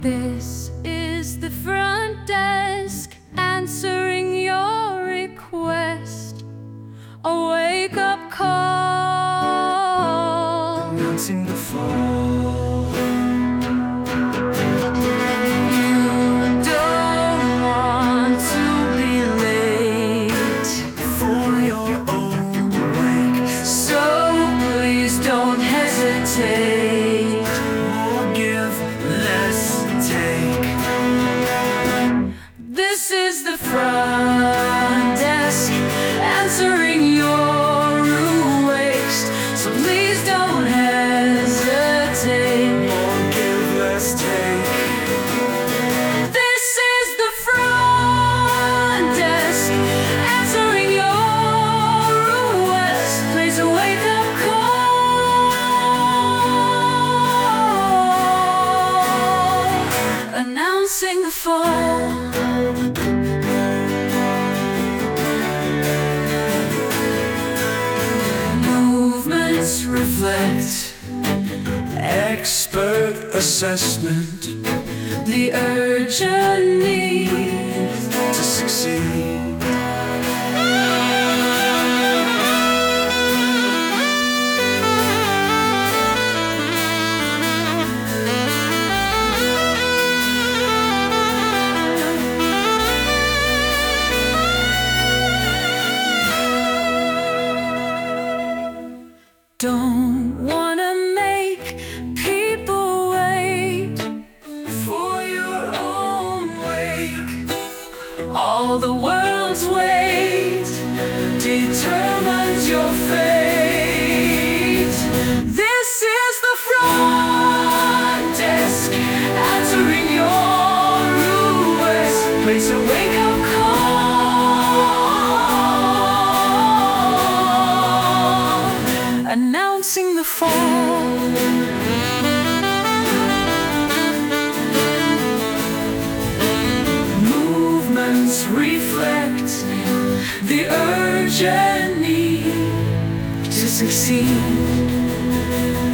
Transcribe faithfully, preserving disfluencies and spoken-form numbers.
This is the front desk answering your request. A wake-up call, announcing the fall. You don't want to be late For your own wake, so please don't hesitate. more give, less take. This is the front desk answering your request, so please don't hesitate. More give, less take. This is the front desk answering your request. Please a wake-up call, announcing the fall. Movements reflect Expert assessment the urgent need to succeed. Don't wanna make people wait For your own wake, all the world's weight determines your fate. This is the front desk answering your request. Place a wake-up call, announcing the fall. Movements reflect the urgent need to succeed.